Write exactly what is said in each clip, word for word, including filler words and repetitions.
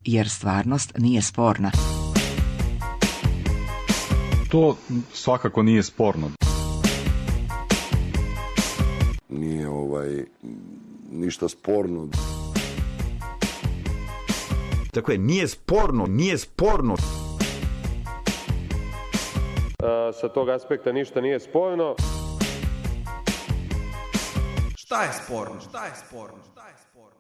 jer stvarnost nije sporna. To svakako nije sporno. Nije ovaj ništa sporno. Tako je, nije sporno, nije sporno. A, sa tog aspekta ništa nije sporno. Šta je sporno? Šta je sporno? Šta je sporno?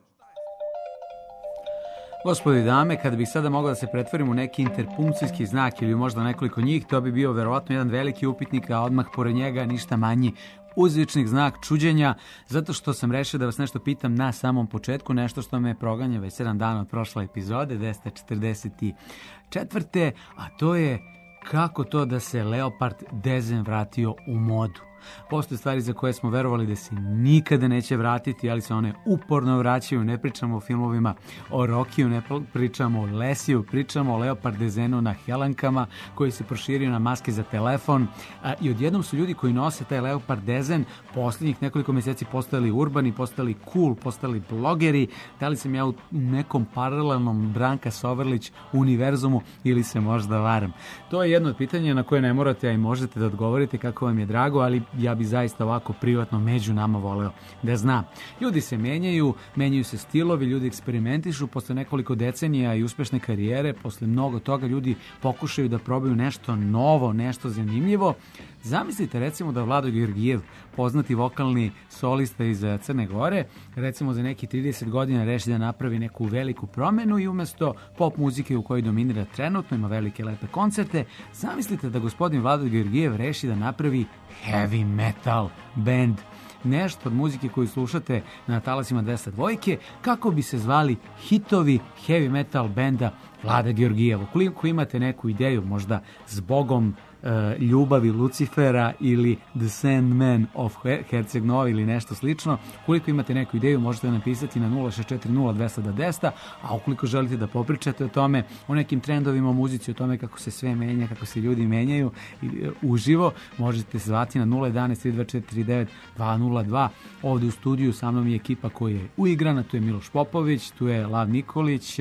Gospodi i dame, kada bih sada mogao da se pretvorim u neki interpunkcijski znak ili možda nekoliko njih, to bi bio verovatno jedan veliki upitnik, a odmah pored njega ništa manji uzvičnik znak čuđenja, zato što sam rešio da vas nešto pitam na samom početku, nešto što me proganja već sedam dana od prošle epizode, dvesta četrdeset četvrte. A to je kako to da se Leopard dezen vratio u modu. Postoje stvari za koje smo verovali da se nikada neće vratiti, ali se one uporno vraćaju. Ne pričamo o filmovima o Rokiju, ne pričamo o Lesiju, pričamo o Leopard dezenu na helankama koji se proširio na maske za telefon. A, I odjednom su ljudi koji nose taj Leopard dezen posljednjih nekoliko mjeseci postali urbani, postali cool, postali blogeri. Da li sam ja u nekom paralelnom Branka Soverlić univerzumu ili se možda varam? To je jedno od pitanja na koje ne morate, a i možete da odgovorite kako vam je drago, ali ja bi zaista ovako privatno među nama voleo da znam. Ljudi se menjaju, menjaju se stilovi, ljudi eksperimentišu, posle nekoliko decenija i uspešne karijere, posle mnogo toga ljudi pokušaju da probaju nešto novo, nešto zanimljivo. Zamislite recimo da Vlado Georgijev, poznati vokalni solista iz Crne Gore, recimo za neki trideset godina reši da napravi neku veliku promenu i umesto pop muzike u kojoj dominira trenutno, ima velike lepe koncerte, zamislite da gospodin Vlado Georgijev reši da napravi heavy metal band. Nešto od muzike koju slušate na talasima dvesta dvojke, kako bi se zvali hitovi heavy metal benda Vlada Georgijev. Ukoliko imate neku ideju, možda s Bogom ljubavi Lucifera ili The Sandman of Herceg Novi ili nešto slično. Ukoliko imate neku ideju, možete napisati na nula šest četiri nula dvesta dvesta, a ukoliko želite da popričate o tome, o nekim trendovima u muzici, o tome kako se sve menja, kako se ljudi menjaju uživo, možete se zvati na nula jedan jedan tri dva četiri devet dva nula dva. Ovde u studiju sa mnom je ekipa koja je uigrana, tu je Miloš Popović, tu je Lav Nikolić,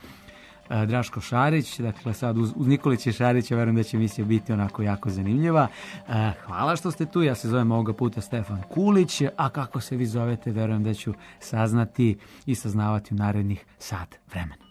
Draško Šarić, dakle sad uz, uz Nikolića i Šarića verujem da će emisija biti onako jako zanimljiva. Hvala što ste tu, ja se zovem ovoga puta Stefan Kulić, a kako se vi zovete verujem da ću saznati i saznavati u narednih sat vremena.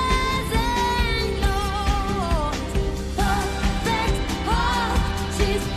She's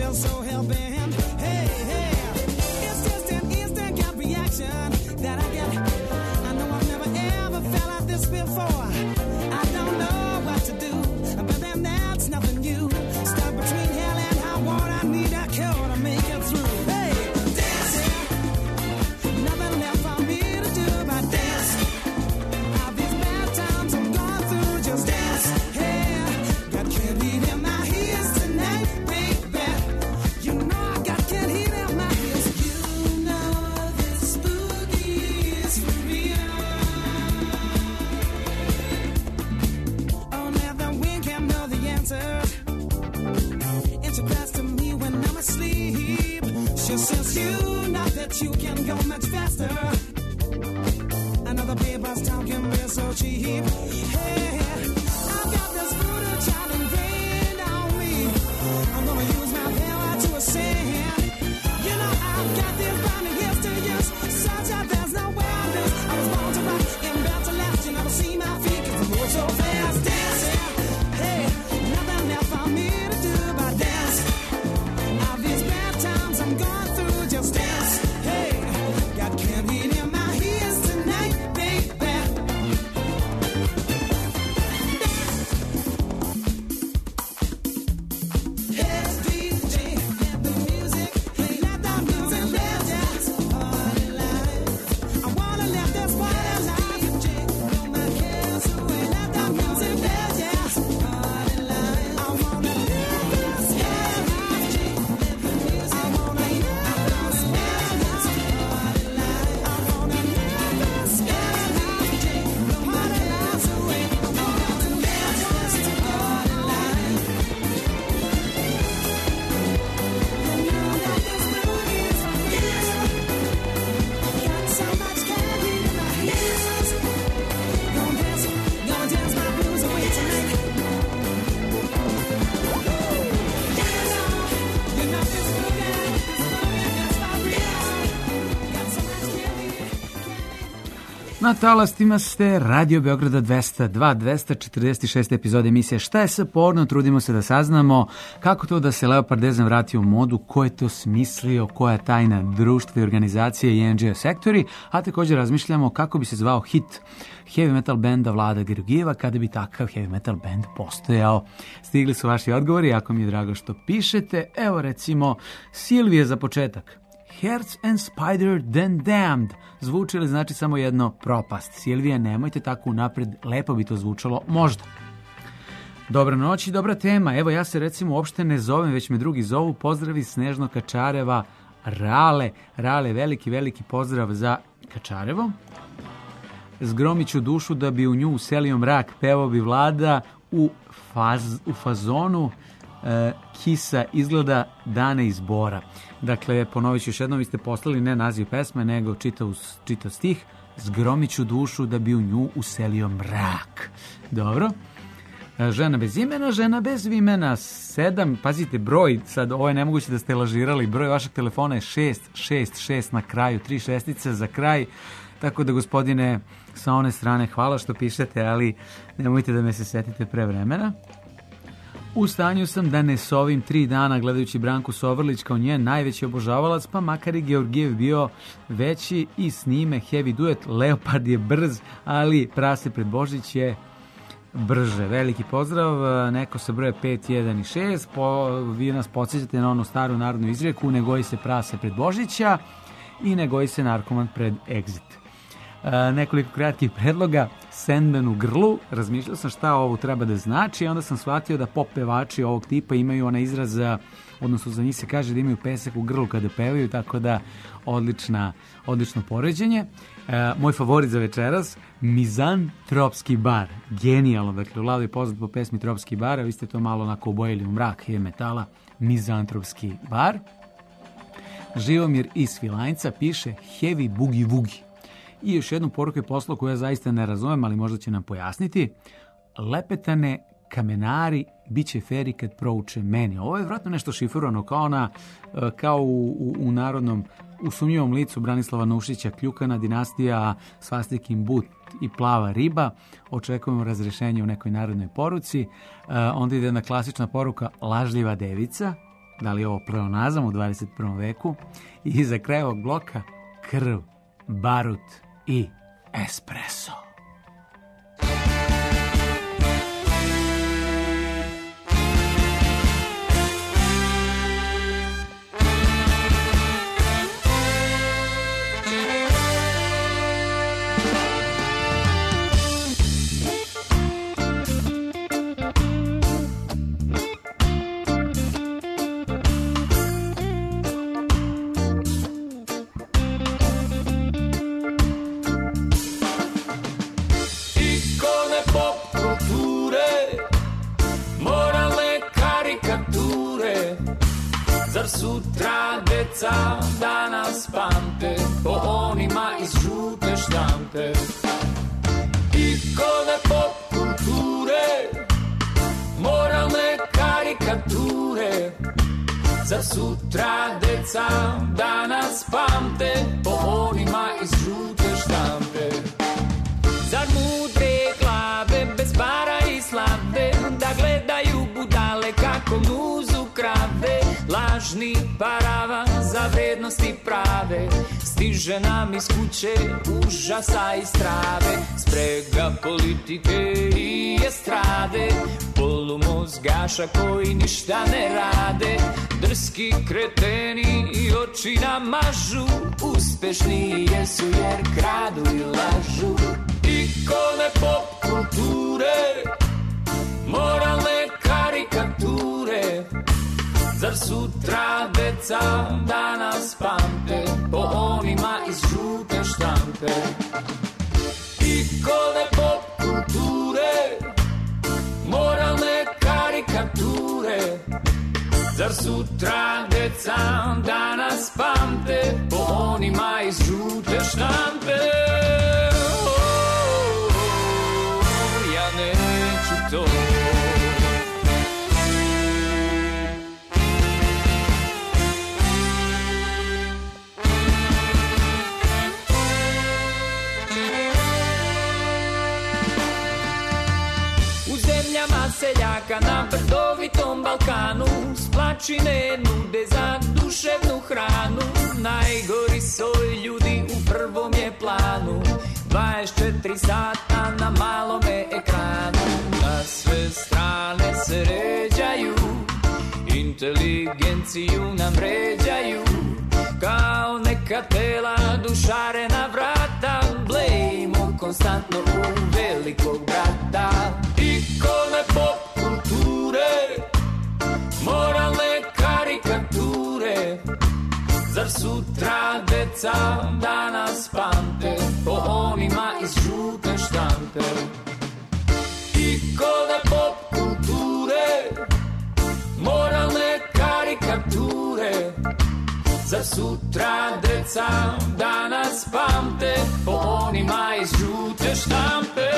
feel so hell-bent. Hey, hey, it's just an instant gut reaction that I get. I know I've never ever felt like this before. I don't know what to do, but then that's nothing new. Stuck between hell and high water, I need a cure to make it through. Hey, dance, yeah. Nothing left for me to do but dance. All these bad times I'm going through, just dance. Hey, got candy in my ears tonight, baby. You know I got candy in my ears. You know this boogie is for real. Only the wind can know the answer. It's a class to me when I'm asleep. She says you know that you can go much faster. Another paper's town can be so cheap. Hey, I've got this voodoo child ingrained on me. I'm gonna use my power to ascend. You know I've got this burning years to use, such that there's no way I lose. I was born to rock and built to last. You never see my feet 'cause I move so fast. Dance, yeah. Hey, nothing left for me to do but dance. All these bad times I'm going through, just dance. Hey, got candy in my ears tonight, baby. Hey, D J, let the music play, let the music play, dance. Party life. I wanna let this party life. D J, blow my cares away, let the music play, dance. Party life. I wanna live this, yeah, life. Let the music, I wanna live this, yeah, life. Party life. I wanna live this, yeah, life. Blow my cares away, I wanna live this, party life. You know that this boogie is for real. Got so much candy in my ears. Gonna dance, gonna dance my blues away tonight. You know this boogie, this boogie is for real. Got so much candy, candy. Na talastima ste Radio Beograda dvesta dva, dvesta četrdeset šesta epizode emisije Šta je sa porno? Trudimo se da saznamo kako to da se Leopard Design vratio u modu, ko je to smislio, koja je tajna društva i organizacije i N G O sektori, a također razmišljamo kako bi se zvao hit heavy metal benda Vlada Gergijeva kada bi takav heavy metal band postojao. Stigli su vaši odgovori, jako mi je drago što pišete. Evo recimo Silvije za početak. Herz and Spider then Damned. Zvuči li znači samo jedno propast? Silvija, nemojte tako unapred, lepo bi to zvučalo možda. Dobra noć i dobra tema. Evo ja se recimo uopšte ne zovem, već me drugi zovu. Pozdravi Snežno Kačareva, Rale. Rale, veliki, veliki pozdrav za Kačarevo. Zgromiću dušu da bi u nju uselio mrak, pevao bi Vlada u, faz, u fazonu e, Kisa izgleda dane izbora. Dakle, ponovit ću još jednom, vi ste poslali ne naziv pesme, nego čitao, čitao stih. Zgromiću dušu da bi u nju uselio mrak. Dobro. Žena bez imena, žena bez vimena, sedam, pazite broj, sad ovo je nemoguće da ste lažirali, broj vašeg telefona je šest šest šest na kraju, tri šestice za kraj, tako da gospodine sa one strane hvala što pišete, ali nemojte da me se setite pre vremena. U stanju sam da ne sovim tri dana gledajući Branku Sovrlić kao njen najveći obožavalac, pa makar i Georgijev bio veći i s njime heavy duet. Leopard je brz, ali Prase pred Božić je brže. Veliki pozdrav, neko sa broje pet, jedan i šest, po, vi nas podsjećate na onu staru narodnu izreku, ne goji se prase pred Božića i ne goji se narkoman pred Exit. E, nekoliko kratkih predloga, Sandman u grlu, razmišljao sam šta ovo treba da znači, onda sam shvatio da pop pevači ovog tipa imaju onaj izraz, odnosno za njih se kaže da imaju pesak u grlu kada pevaju, tako da odlična, odlično poređenje. E, moj favorit za večeras, Mizantropski bar, genijalno, dakle u Vladu je poznat po pesmi Tropski bar, a vi ste to malo onako obojili u mrak heavy metala, Mizantropski bar. Živomir iz Svilajnca piše Heavy Boogie Woogie. I još jednu poruku je poslao koju ja zaista ne razumem, ali možda će nam pojasniti. Lepetane kamenari, bit će feri kad prouče meni. Ovo je vratno nešto šifrovano, kao, ona, kao u, u, u narodnom, u sumnjivom licu Branislava Nušića, Kljukana dinastija, Svastikin but i plava riba. Očekujemo razrešenje u nekoj narodnoj poruci. Onda ide jedna klasična poruka, lažljiva devica. da li je ovo pleonazam u dvadeset prvom veku. I za kraj ovog bloka krv, barut i espresso. Sutra deca danas pamte po onima iz žute štampe. Ikone pop kulture, moralne karikature. Za sutra deca danas pamte po onima iz žute štampe. Zar mudre glave bez para i slave da gledaju budale kako muzu krave. Lažni paravan za vrednosti prave stiže nam iz kuće užasa i strave. Sprega politike i estrade, polumozgaša koji ništa ne rade. Drski kreteni i oči nam mažu, uspešni jesu jer kradu i lažu. Ikone pop kulture, moralne karikature. Zar sutra deca danas pamte po onima iz žute štampe. Ikone pop kulture, moralne karikature. Zar sutra deca danas pamte po onima iz žute štampe. Oh, ja neću to. Seljaka na brdovitom Balkanu s plačine nude za duševnu hranu. Najgori soj ljudi u prvom je planu, dvadeset četiri sata na malome ekranu. Na sve strane se ređaju, inteligenciju nam ređaju. Kao neka tela dušarena vrata, blejimo konstantno u velikog brata. Ikone pop kulture, moralne karikature. Zar sutra deca danas pamte po onima iz žute štampe. Ikone pop kulture, moralne karikature. Zar sutra deca danas pamte po onima iz žute štampe.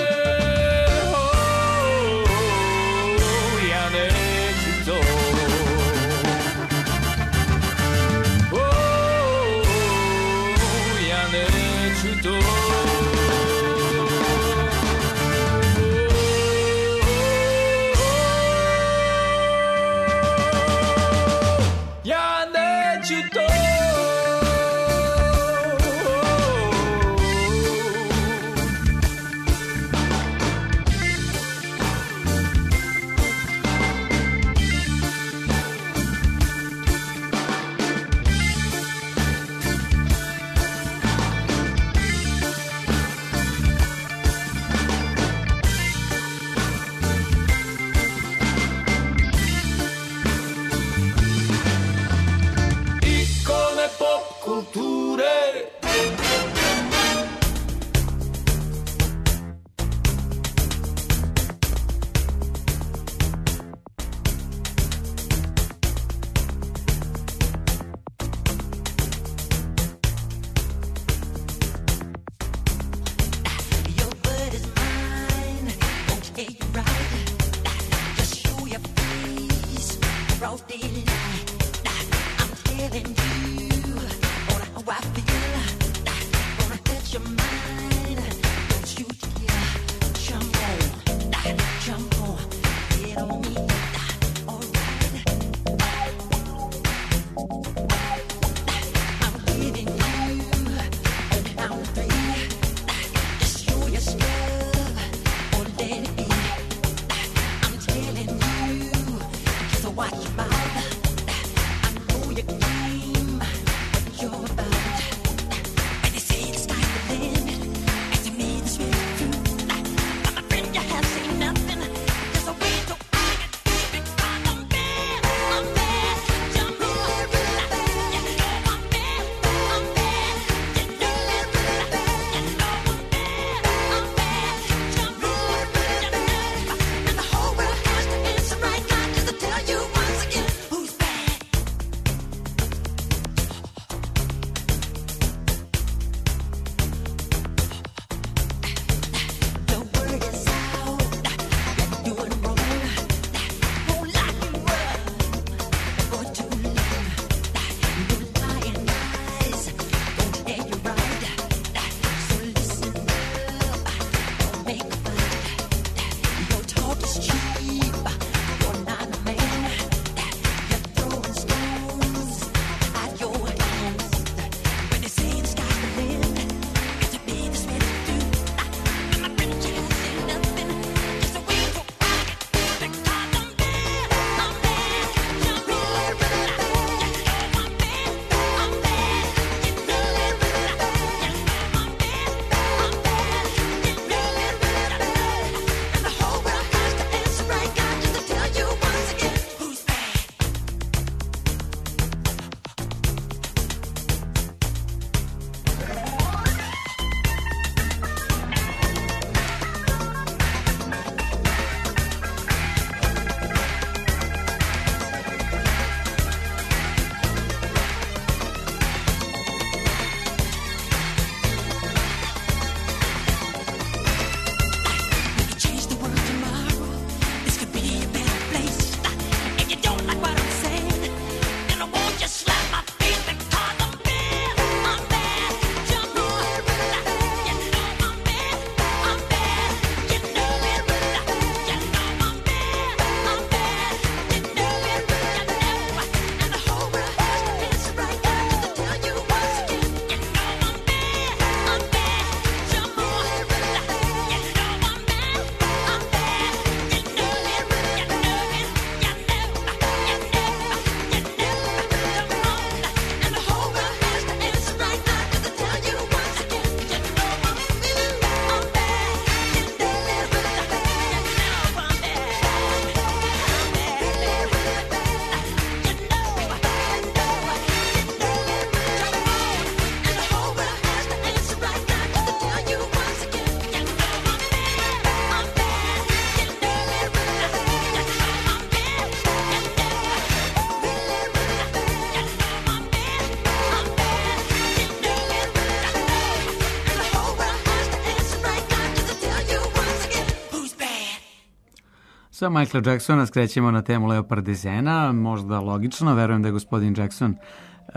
Sa Michaela Jacksona skrećemo na temu Leopard dizena, možda logično, verujem da je gospodin Jackson uh,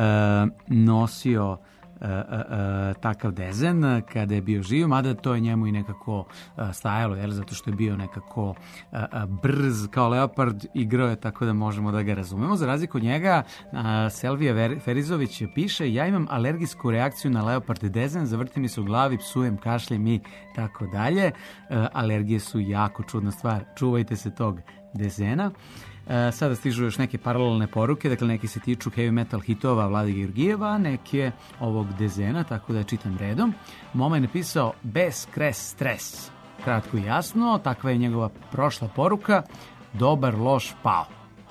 nosio uh, uh, uh, takav dezen kada je bio živ, mada to je njemu i nekako uh, stajalo, jel, zato što je bio nekako uh, uh, brz kao Leopard, igrao je tako da možemo da ga razumemo. Za razliku od njega, uh, Selvija Ferizović piše: ja imam alergijsku reakciju na Leopard dezen, zavrti mi se u glavi, psujem, kašljem i tako dalje. Alergije su jako čudna stvar, čuvajte se tog dezena. Sada stižu još neke paralelne poruke, dakle neki se tiču heavy metal hitova Vlade Georgijeva, neke ovog dezena, tako da čitam redom. Moma je napisao bez kres stres, kratko i jasno, takva je njegova prošla poruka, dobar, loš, pao.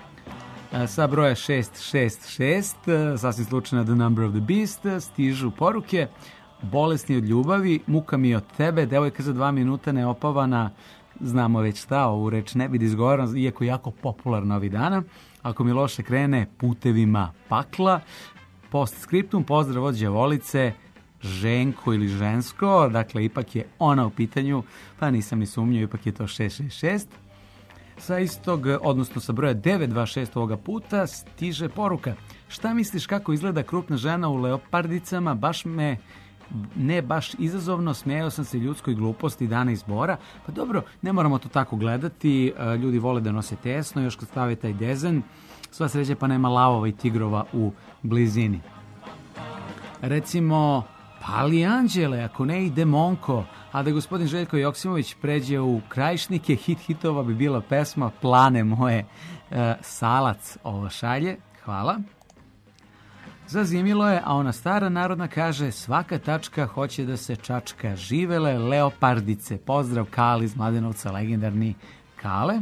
Sa broja šest šest šest, sasvim slučajno The Number of the Beast, stižu poruke: bolesni od ljubavi, muka mi od tebe, devojka za dva minuta neopavana, znamo već šta, ovu reč ne bi da izgovaram, iako jako popularna ovih dana. Ako mi loše krene, putevima pakla. Postscriptum, pozdrav od đavolice, ženko ili žensko, dakle ipak je ona u pitanju, pa nisam ni sumnjao, ipak je to šest šest šest. Sa istog, odnosno sa broja devet dva šest ovoga puta stiže poruka: šta misliš kako izgleda krupna žena u leopardicama, baš me ne baš izazovno, smejao sam se ljudskoj gluposti dana izbora. Pa dobro, ne moramo to tako gledati, ljudi vole da nose tesno, još kad stave taj dezen, sva sreća pa nema lavova i tigrova u blizini. Recimo, pali anđele, ako ne i demonko, A da gospodin Željko Joksimović pređe u Krajišnike, hit hitova bi bila pesma Plane moje. E, Salac ovo šalje, hvala. Zazimilo je, a ona stara narodna kaže svaka tačka hoće da se čačka. Živele leopardice. Pozdrav Kali iz Mladenovca, legendarni Kale.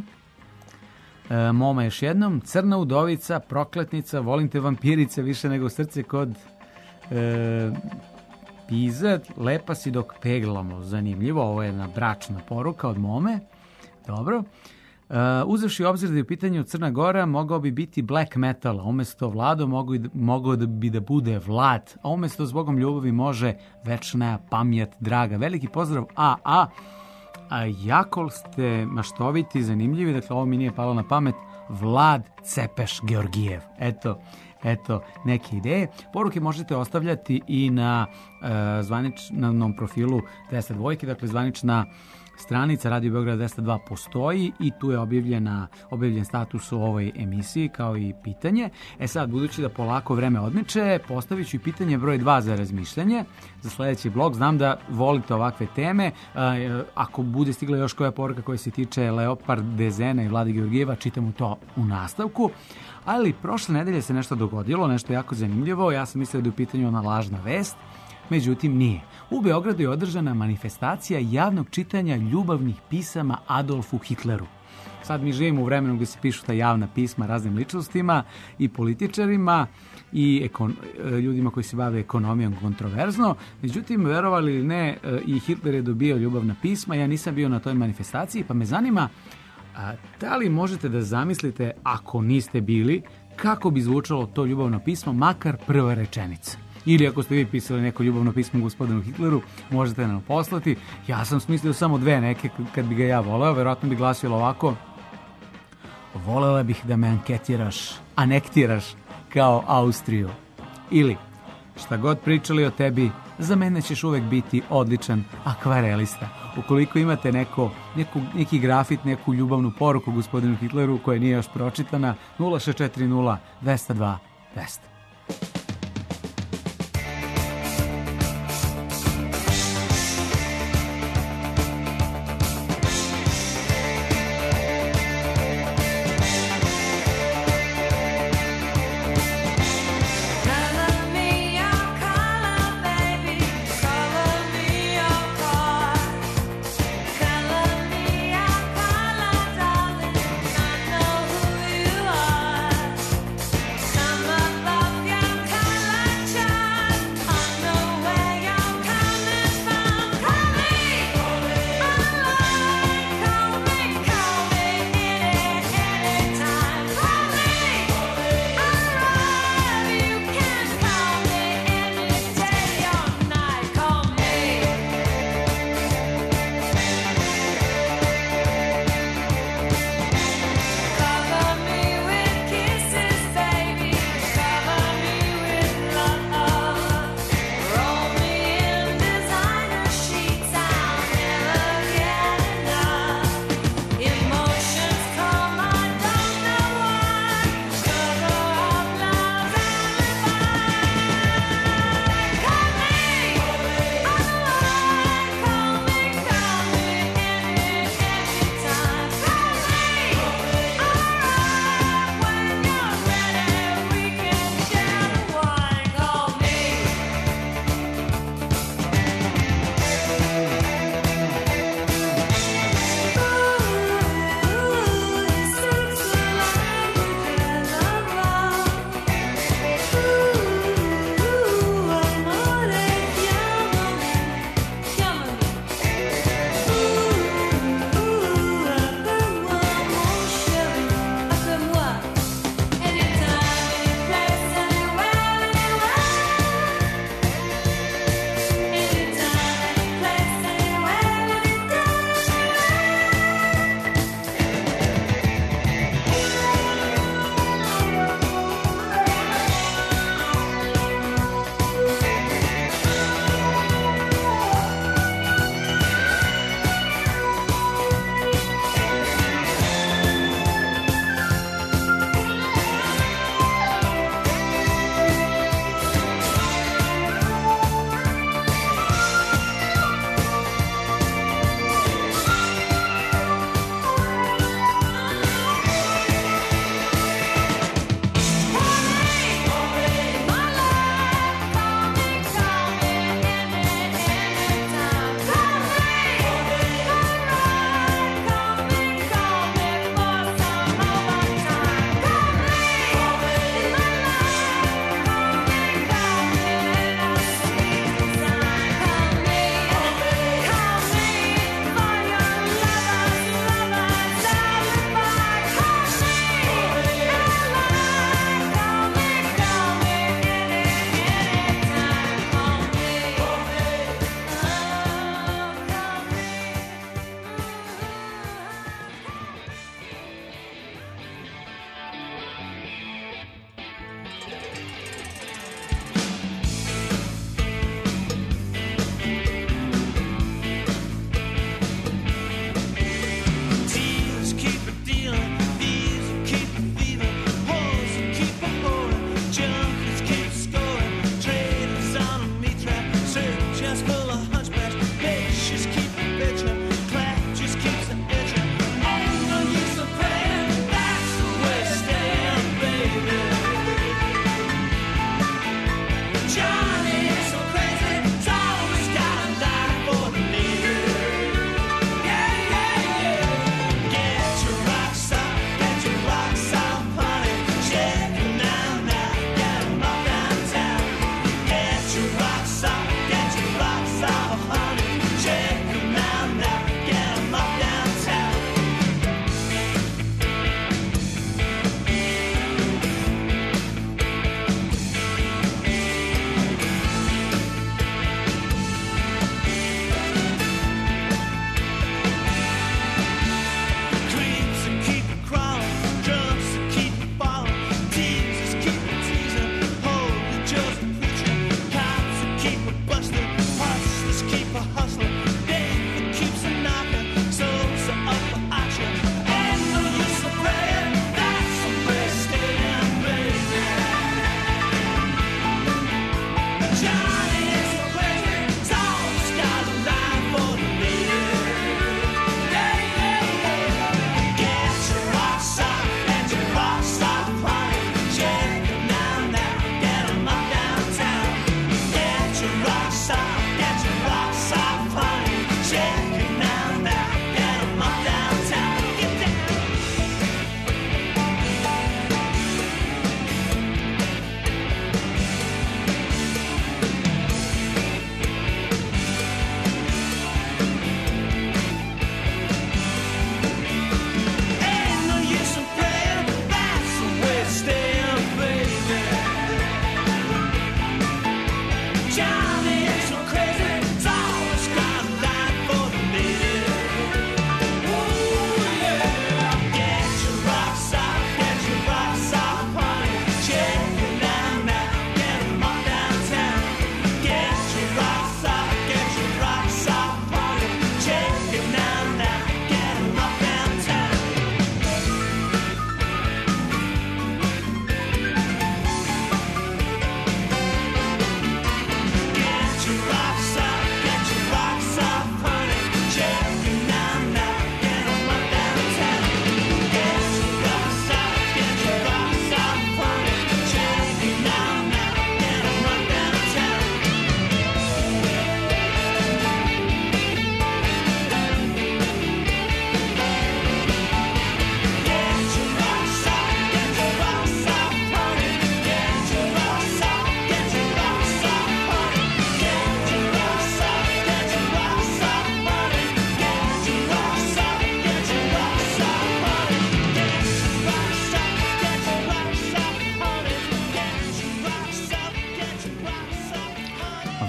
E, Moma još jednom. Crna udovica, prokletnica, volim te vampirice više nego srce kod e, Piza. Lepa si dok peglamo. Zanimljivo, ovo je jedna bračna poruka od Mome. Dobro. Uh, uzevši obzir da je u pitanju Crna Gora, mogao bi biti black metal, a umjesto Vlado mogao, mogao da bi da bude Vlad, a umjesto Zbogom ljubavi može Večna pamjet draga. Veliki pozdrav A A. A jako ste maštoviti, zanimljivi, dakle ovo mi nije palo na pamet. Vlad Cepeš Georgijev. Eto, eto neke ideje. Poruke možete ostavljati i na uh, zvaničnom profilu dvesta dva, dakle zvanična stranica Radio Beograd dvesta dva postoji i tu je objavljena, objavljen status u ovoj emisiji kao i pitanje. E sad, budući da polako vreme odmiče, postavit ću i pitanje broj dva za razmišljanje za sljedeći blog. Znam da volite ovakve teme. Ako bude stigla još koja poruka koja se tiče Leopard Dezena i Vlade Georgijeva, čitamo to u nastavku. Ali prošle nedelje se nešto dogodilo, nešto jako zanimljivo. Ja sam mislio da je u pitanju ona lažna vest. Međutim, nije. U Beogradu je održana manifestacija javnog čitanja ljubavnih pisama Adolfu Hitleru. Sad mi živimo u vremenu gdje se pišu ta javna pisma raznim ličnostima i političarima i ekon, ljudima koji se bave ekonomijom kontroverzno. Međutim, verovali ili ne, i Hitler je dobio ljubavna pisma. Ja nisam bio na toj manifestaciji, pa me zanima a, da li možete da zamislite, ako niste bili, kako bi zvučalo to ljubavno pismo, makar prva rečenica. Ili ako ste vi pisali neko ljubavno pismo gospodinu Hitleru, možete nam poslati. Ja sam smislio samo dve neke kad bi ga ja voleo, verovatno bi glasilo ovako: volela bih da me anketiraš, anektiraš kao Austriju. Ili, šta god pričali o tebi, za mene ćeš uvek biti odličan akvarelista. Ukoliko imate neko, neku, neki grafit, neku ljubavnu poruku gospodinu Hitleru koja nije još pročitana, nula šest četiri nula dvesta dva dvesta. Some of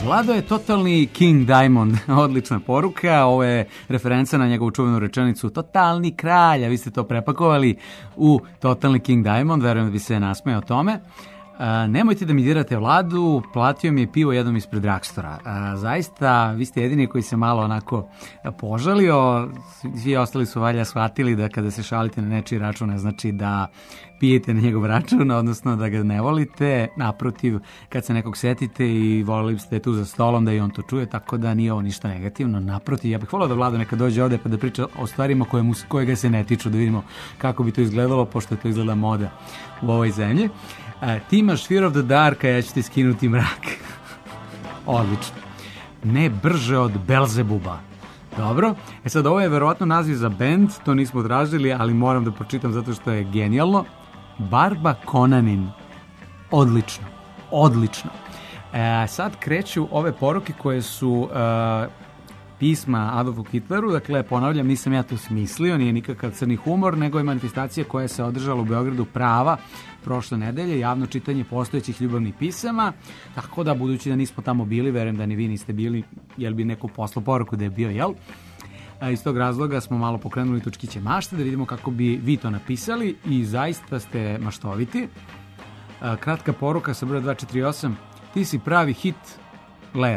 Vlado je totalni King Diamond, odlična poruka, ovo je referenca na njegovu čuvenu rečenicu totalni kralj, a vi ste to prepakovali u totalni King Diamond, verujem da bi se nasmejao tome. A, nemojte da mi dirate Vladu, platio mi je pivo jednom ispred Dragstora. A, zaista, vi ste jedini koji se malo onako požalio, svi ostali su valjda shvatili da kada se šalite na nečiji račun ne znači da pijete na njegov račun, odnosno da ga ne volite, naprotiv, kad se nekog setite i volili biste tu za stolom da i on to čuje, tako da nije ovo ništa negativno, naprotiv, ja bih volio da Vlado neka dođe ovde pa da priča o stvarima koje, mu, koje ga se ne tiču, da vidimo kako bi to izgledalo, pošto je to izgleda moda u ovoj zemlji. A, ti imaš Fear of the Dark, a ja ću ti skinuti mrak. Odlično. Ne brže od Belzebuba. Dobro, e sad ovo je verovatno naziv za band, to nismo tražili, ali moram da pročitam zato što je genijalno. Barba Konanin. Odlično, odlično. E, sad kreću ove poruke koje su e, pisma Adolfu Hitleru, dakle ponavljam, nisam ja to smislio, nije nikakav crni humor, nego je manifestacija koja se održala u Beogradu Prava prošle nedelje, javno čitanje postojećih ljubavnih pisama, tako da budući da nismo tamo bili, verujem da ni vi niste bili, jel bi neko poslao poruku da je bio, jel? A iz tog razloga smo malo pokrenuli točkiće mašte da vidimo kako bi vi to napisali i zaista ste maštoviti. A, kratka poruka sa broja dva četiri osam, ti si pravi hit, Ler.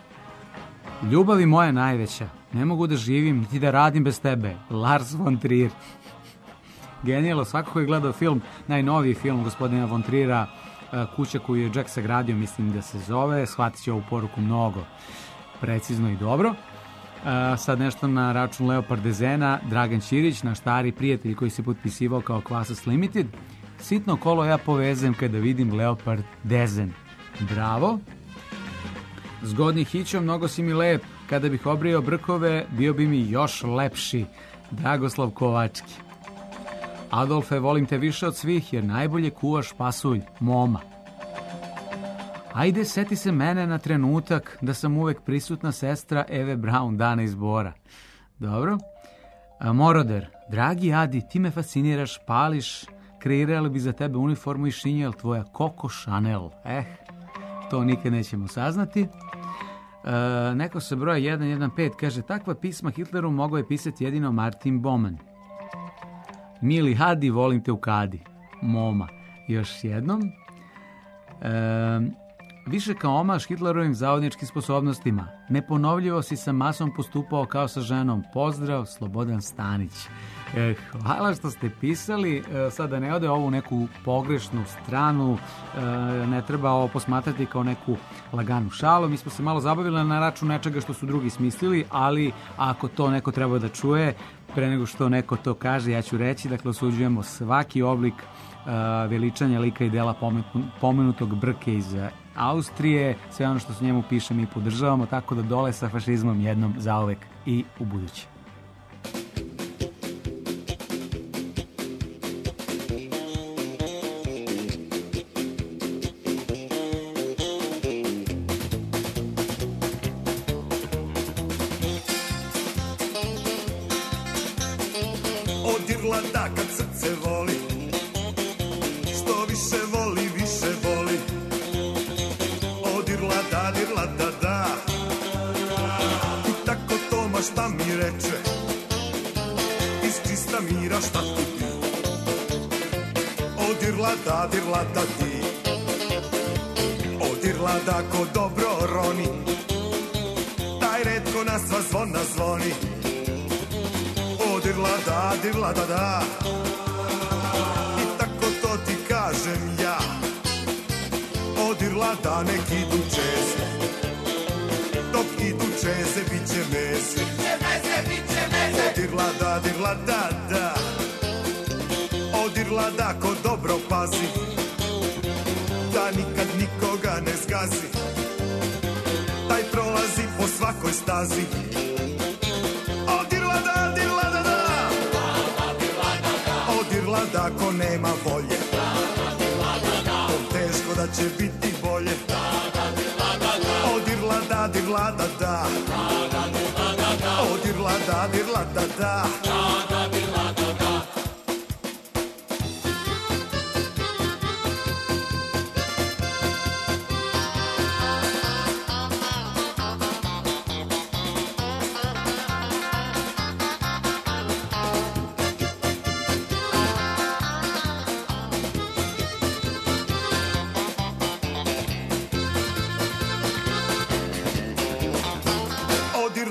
Ljubavi moja najveća, ne mogu da živim niti da radim bez tebe, Lars von Trier. Genijalo, svako ko je gledao film, najnoviji film gospodina von Triera, Kuća koju je Jack sagradio, mislim da se zove, shvatit će ovu poruku mnogo precizno i dobro. Sad nešto na račun Leopard Dezena, Dragan Ćirić, naš stari prijatelj koji se potpisivao kao Kvasas Limited. Sitno kolo ja povezem kada vidim Leopard Dezen. Bravo. Zgodni hićo, mnogo si mi lep. Kada bih obrio brkove, bio bi mi još lepši. Dragoslav Kovački. Adolfe, volim te više od svih, jer najbolje kuvaš pasulj, Moma. Ajde, seti se mene na trenutak da sam uvek prisutna sestra Eve Braun, Dana iz Bora. Dobro. A, Moroder, dragi Adi, ti me fasciniraš, pališ, kreirali bi za tebe uniformu i šinjel tvoja Coco Chanel. Eh, to nikad nećemo saznati. E, neko se broja jedan jedan pet kaže, takva pisma Hitleru mogao je pisati jedino Martin Bowman. Mili Hadi, volim te u kadi. Moma. Još jednom. E, više kao omaš Hitlerovim zavodničkim sposobnostima. Neponovljivo si sa masom postupao kao sa ženom. Pozdrav, Slobodan Stanić. E, hvala što ste pisali. E, sad da ne ode ovu neku pogrešnu stranu, e, ne treba ovo posmatrati kao neku laganu šalu. Mi smo se malo zabavili na račun nečega što su drugi smislili, ali ako to neko treba da čuje, pre nego što neko to kaže, ja ću reći, dakle, osuđujemo svaki oblik uh, veličanja lika i dela pomenutog Brke iz Austrije. Sve ono što se njemu piše mi podržavamo, tako da dole sa fašizmom jednom zauvek i u buduće.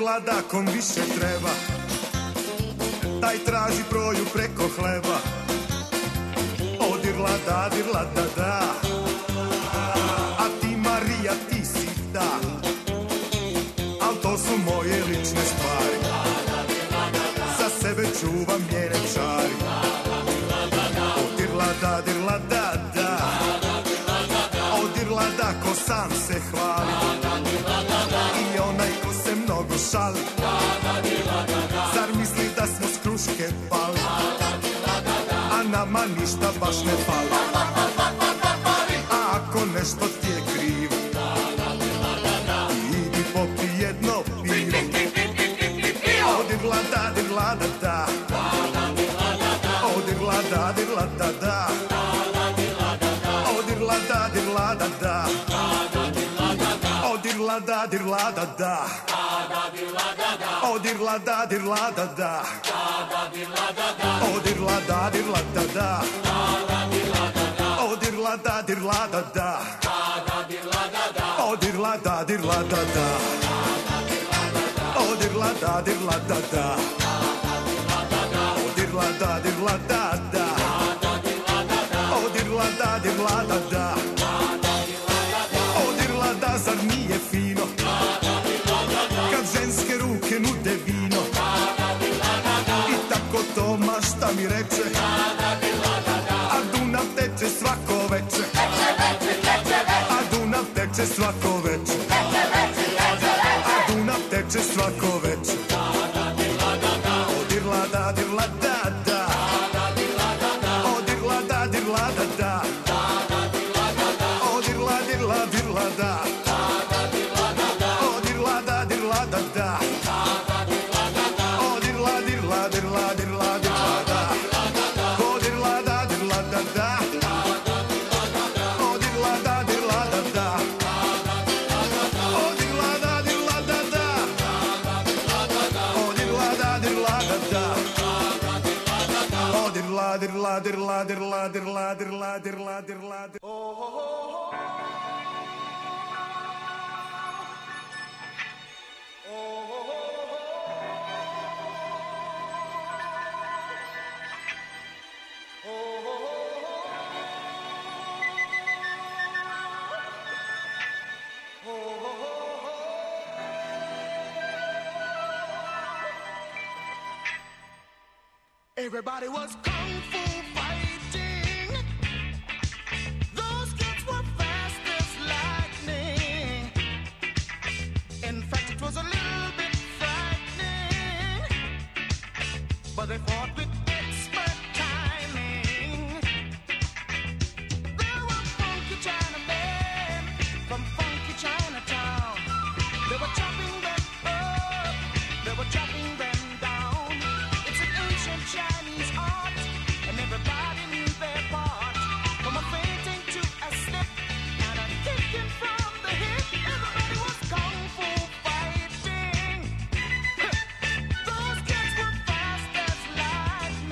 Odirlada kom više treba, taj traži broju preko hleba. Odirlada, dirlada, da, a ti Marija, ti si da, al to su moje lične stvari, za sebe čuvam njene čari. Odirlada, dirlada, da, odirlada ko sam se hvali i onaj ko se mnogo šali, zar misli da smo s kruške pali, a nama ništa baš ne fali. A ako nešto ti je krivo, idi popi jedno pivo. Odirlada, dirlada, da, odirlada, dirlada, da, odirlada, dirlada, da, odirlada, dirlada, da, odirlada, dirlada, da, odirlada, dirlada, da, odirlada, dirlada, da, odirlada, dirlada, da, odirlada, dirlada, da, odirlada, dirlada, da, odirlada, dirlada, da, odirlada, zar nije fino kad ženske ruke nude vino i tako to mašta mi reče, a Dunav teče svako veče, a Dunav teče svako veče, a Dunav teče svako veče. Odirlada, dirlada, da, odirlada, dirlada, da, odirla, dirla, dirlada, odirlada, dirlada, da, odirla, dirla, dirla, dirla, dirlada, odirlada, dirlada, da, odirlada, dirlada, da, odirlada, dirlada, da, odirlada, dirlada, da, odirla, dirla, dirla, dirla, dirla, dirla, dirla, dirla, dirla. Everybody was kung fu fighting. Those kids were fast as lightning. In fact, it was a little bit frightening, but they fought with expert timing. There were funky Chinamen from funky Chinatown. They were chopping them up, they were chopping them down. It's an ancient Chinese art, and everybody knew their part. From a fainting to a step, and a kicking from the hip. Everybody was kung fu fighting. Those kids were fast as lightning.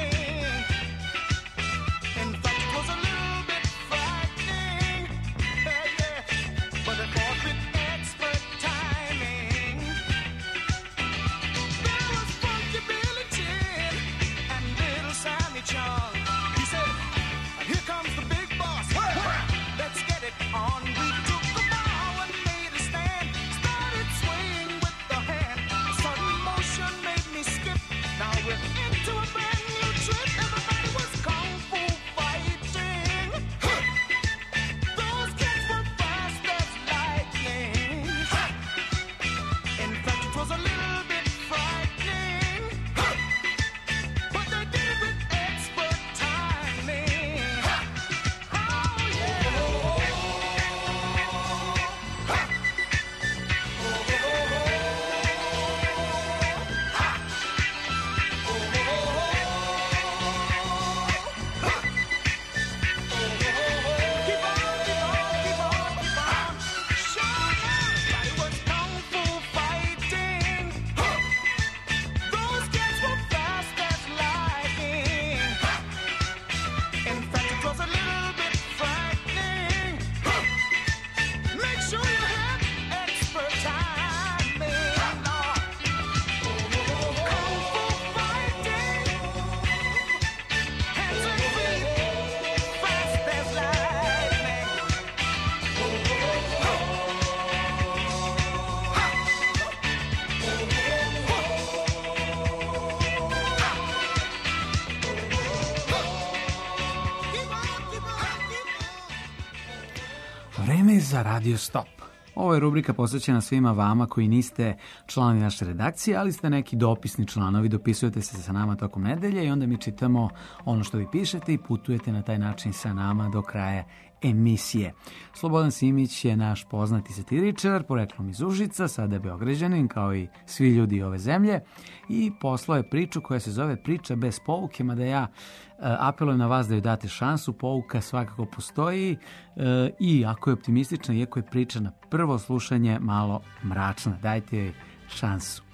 Vreme je za Radio Stop. Ovo je rubrika posvećena svima vama koji niste članovi naše redakcije, ali ste neki dopisni članovi, dopisujete se sa nama tokom nedelje i onda mi čitamo ono što vi pišete i putujete na taj način sa nama do kraja emisije. Slobodan Simić je naš poznati satiričar, poreklom iz Užica, sada je Beograđanin kao i svi ljudi ove zemlje i poslao je priču koja se zove Priča bez pouke, mada ja apelujem na vas da joj date šansu, pouka svakako postoji e, i ako je optimistična, iako je priča na prvo slušanje malo mračna, dajte joj šansu.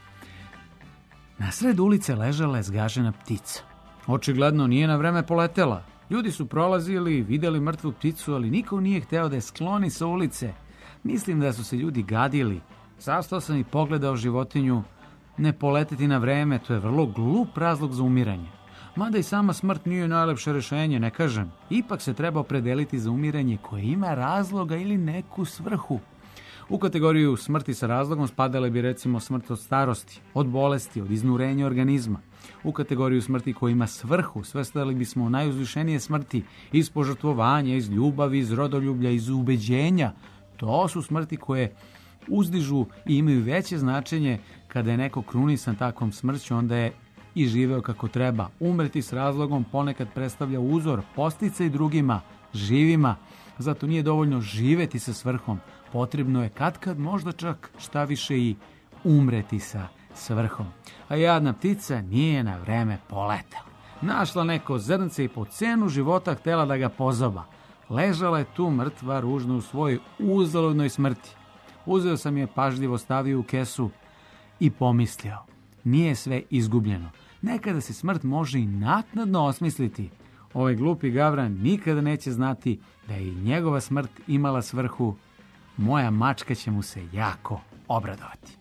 Na sred ulice ležala je zgažena ptica. Očigledno nije na vreme poletela. Ljudi su prolazili, videli mrtvu pticu, ali niko nije hteo da je skloni sa ulice. Mislim da su se ljudi gadili. Zastao sam i pogledao životinju. Ne poleteti na vreme, to je vrlo glup razlog za umiranje. Mada i sama smrt nije najlepše rešenje, ne kažem. Ipak se treba opredeliti za umiranje koje ima razloga ili neku svrhu. U kategoriju smrti sa razlogom spadale bi recimo smrt od starosti, od bolesti, od iznurenja organizma. U kategoriju smrti koja ima svrhu svrstali bismo u najuzvišenije smrti iz požrtvovanja, iz ljubavi, iz rodoljublja, iz ubeđenja. To su smrti koje uzdižu i imaju veće značenje. Kada je neko krunisan takvom smrću, onda je i živeo kako treba. Umreti s razlogom ponekad predstavlja uzor, posticaj drugima, živima. Zato nije dovoljno živeti sa svrhom. Potrebno je katkad možda čak šta više i umreti sa svrhom. A jadna ptica nije na vreme poletala. Našla neko zrnce i po cenu života htjela da ga pozoba. Ležala je tu mrtva ružno u svojoj uzaludnoj smrti. Uzeo sam je pažljivo, stavio u kesu i pomislio. Nije sve izgubljeno. Nekada se smrt može i naknadno osmisliti. Ovaj glupi gavran nikada neće znati da je i njegova smrt imala svrhu. Moja mačka će mu se jako obradovati.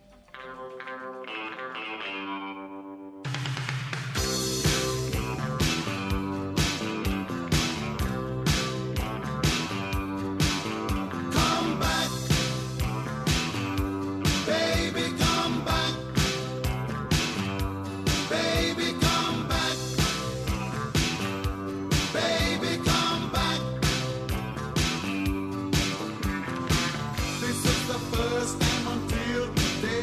This is the first time until today.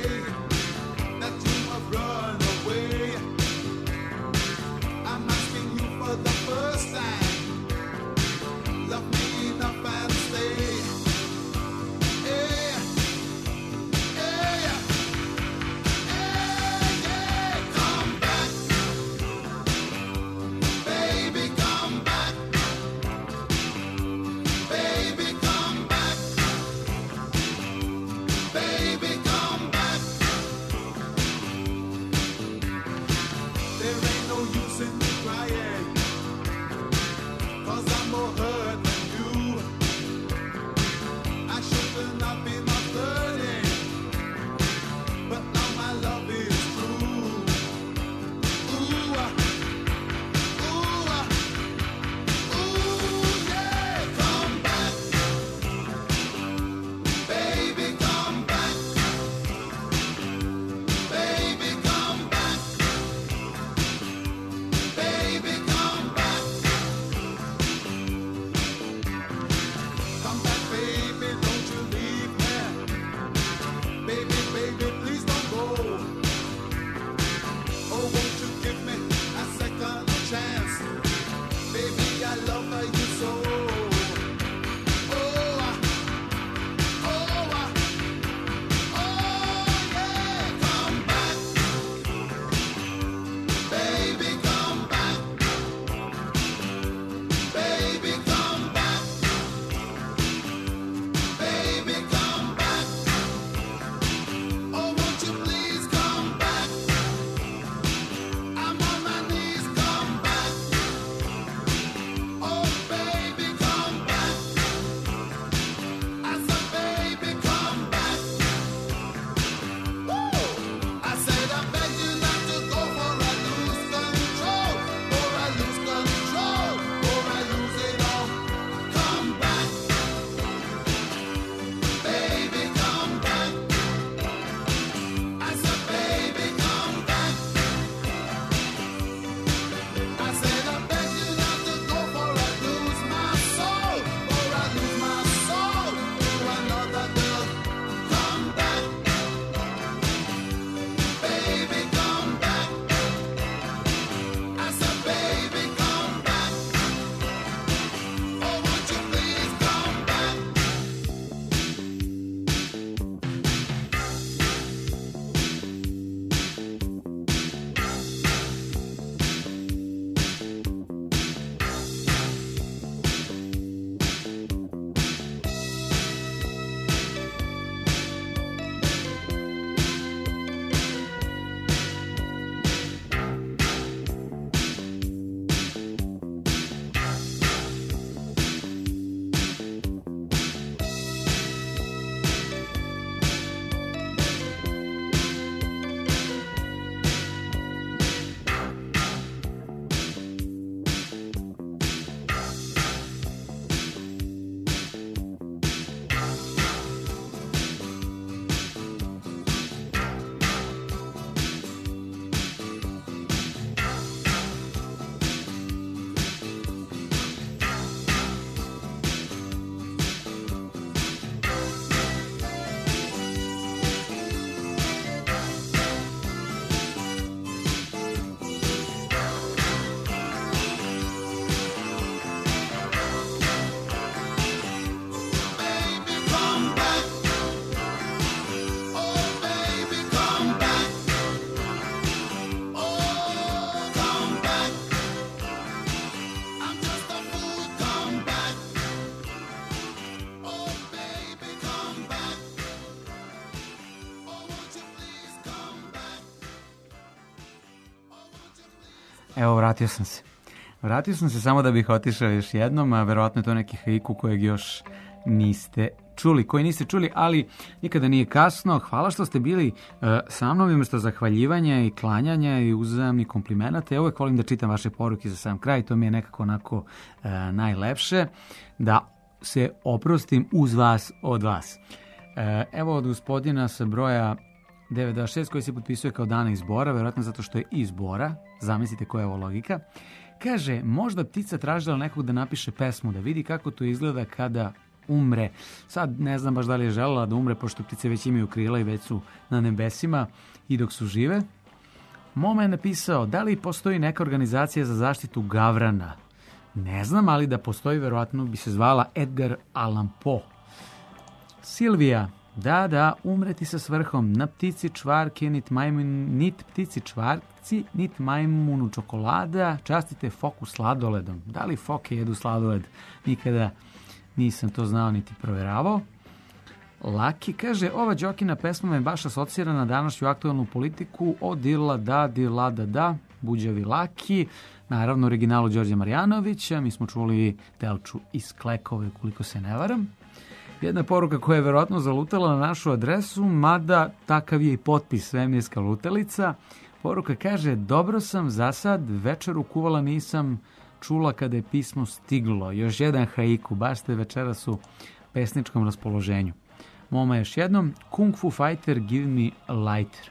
Evo, vratio sam se. Vratio sam se samo da bih otišao još jednom, a verovatno je to neki haiku kojeg još niste čuli, koji niste čuli, ali nikada nije kasno. Hvala što ste bili uh, sa mnom, umjesto zahvaljivanja i klanjanja i uzajamnih komplimenata. Ja uvek volim da čitam vaše poruke za sam kraj, to mi je nekako onako uh, najlepše, da se oprostim uz vas od vas. Uh, evo od gospodina sa broja devet dva šest koji se potpisuje kao dana izbora, verovatno zato što je izbora, zamislite koja je ovo logika. Kaže, možda ptica tražila nekog da napiše pesmu, da vidi kako to izgleda kada umre. Sad ne znam baš da li je želela da umre, pošto ptice već imaju krila i već su na nebesima i dok su žive. Moma je napisao, da li postoji neka organizacija za zaštitu gavrana? Ne znam, ali da postoji, verovatno bi se zvala Edgar Allan Poe. Silvija, da, da, umreti sa svrhom, na ptici čvarke, nit, majmun, nit ptici čvarci, nit majmunu čokolada, častite foku sladoledom. Da li foke jedu sladoled? Nikada nisam to znao niti proveravao. Laki kaže, ova Đokina pesma me baš asocira na današnju aktualnu politiku o dila da, dila da da, buđavi Laki, naravno originalu Đorđa Marjanovića, mi smo čuli Telču iz Klekove, koliko se ne varam. Jedna poruka koja je verovatno zalutala na našu adresu, mada takav je i potpis svemirska lutalica. Poruka kaže, dobro sam za sad, večeru kuvala nisam čula kada je pismo stiglo. Još jedan haiku, baš ste večeras u pesničkom raspoloženju. Moma još jednom, Kung Fu Fighter, give me lighter.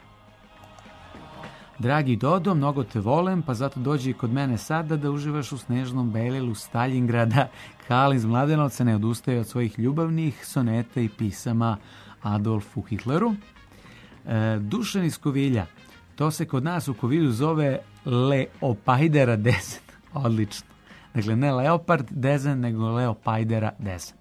Dragi Dodo, mnogo te volem, pa zato dođi kod mene sada da uživaš u snežnom belilu Staljingrada. Kal iz Mladenovca ne odustaje od svojih ljubavnih soneta i pisama Adolfu Hitleru. E, Dušan iz Kovilja, to se kod nas u Kovilju zove Leopajdera dezen. Odlično. Dakle, ne Leopard dezen, nego Leopajdera dezen.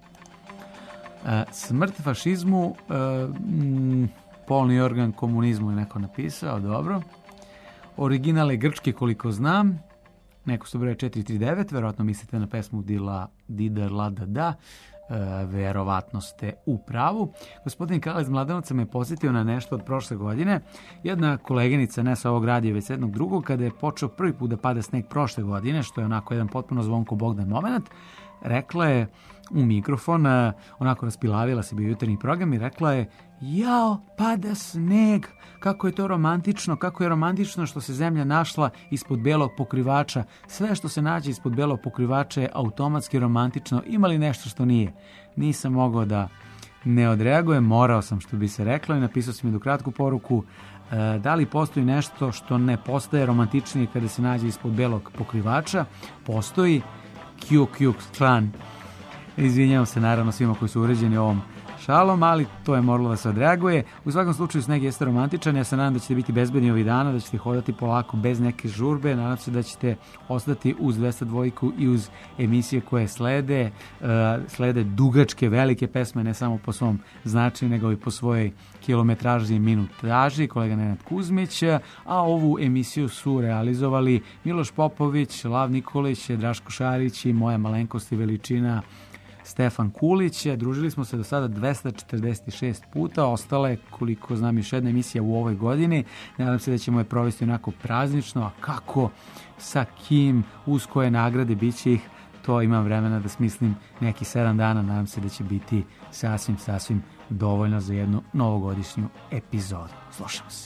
E, smrt fašizmu, e, m, polni organ komunizmu je neko napisao, dobro. Original je grčki koliko znam, neko su broje četiri tri devet, verovatno mislite na pesmu Dila, Dida, Lada, Da, e, verovatno ste u pravu. Gospodin Kala iz Mladenovca me posjetio na nešto od prošle godine. Jedna koleginica, ne sa ovog radija, već jednog drugog, kada je počeo prvi put da pada sneg prošle godine, što je onako jedan potpuno Zvonko Bogdan moment, rekla je u mikrofon, onako raspilavila se bio jutarnji program i rekla je, jao, pada sneg, kako je to romantično, kako je romantično što se zemlja našla ispod belog pokrivača. Sve što se nađe ispod belog pokrivača je automatski romantično. Ima li nešto što nije? Nisam mogao da ne odreagujem, morao sam, što bi se reklo, i napisao sam jednu kratku poruku. E, da li postoji nešto što ne postaje romantičnije kada se nađe ispod belog pokrivača? Postoji. Ku Klux Klan. Izvinjavam se naravno svima koji su uređeni ovom šalom, ali to je moralo da se odreaguje. U svakom slučaju sneg jeste romantičan, ja se nadam da ćete biti bezbedni ovih dana, da ćete hodati polako bez neke žurbe, nadam se da ćete ostati uz dvesta dva i uz emisije koje slede, uh, slede dugačke, velike pesme, ne samo po svom značaju, nego i po svojoj kilometraži i minutaži, kolega Nenad Kuzmić, a ovu emisiju su realizovali Miloš Popović, Lav Nikolić, Draško Šarić i moja malenkost i veličina Stefan Kulić. Družili smo se do sada dvesta četrdeset šest puta, ostale, koliko znam, još jedna emisija u ovoj godini. Nadam se da ćemo je provesti onako praznično, a kako, sa kim, uz koje nagrade, bit će ih, to imam vremena da smislim neki sedam dana, nadam se da će biti sasvim, sasvim dovoljno za jednu novogodišnju epizodu. Slušamo se.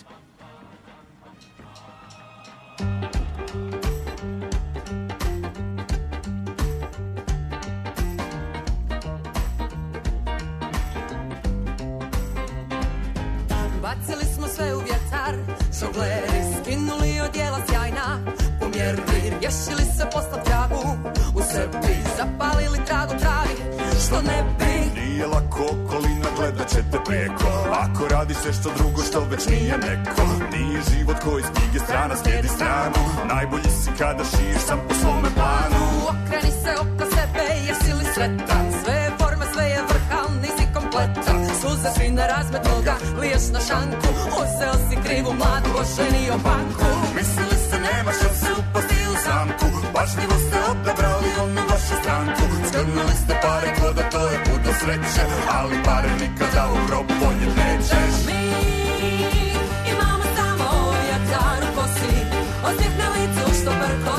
Bacili smo sve u vjetar, žongleri skinuli odjela sjajna, pomjerili, rješili se posla tragu, u sebi zapalili tragu travi, što ne bi. Nije lako, okolina gledat će te preko, ako radi se što drugo što već nije neko. Nije život koji iz knjige strana slijedi stranu, najbolji si kada šiješ sam po svome planu. Okreni se oko sebe, jesi li sretan, sve je forma, sve je vrha, nisi kompletan. Suze svi na razmet noga, liješ na šanku, uzeo si krivu mladu, oženio banku. Mislili ste nema šanse upasti u zamku, pažljivo ste odabrali onu vašu stranku. Skrnuli ste pare ko da to je put do sreće, ali pare nikada u grob ponjet nećeš. Mi imamo samo jačar u kosi, osmijeh na licu što brko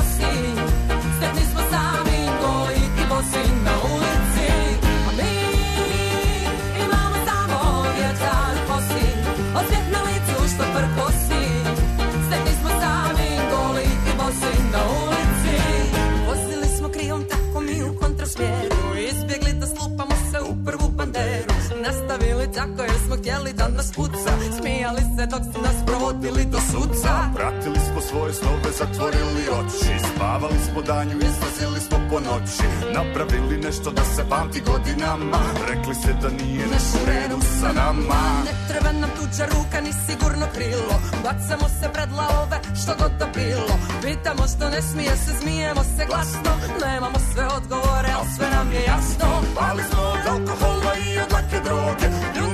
tako jer smo htjeli da nas puca. Smijali se dok su nas provodili do suca. Pratili smo svoje snove, zatvorili oči. Spavali smo danju, izlazili smo po noći. Napravili nešto da se pamti godinama. Rekli se da nije nešto u redu sa nama. Ne treba nam tuđa ruka ni sigurno krilo. Bacamo se pred lavove što god da bilo. Pitamo što ne smije se, smijemo se glasno. Nemamo sve odgovore, al sve nam je jasno. Pali smo od alkohola i od lake droge.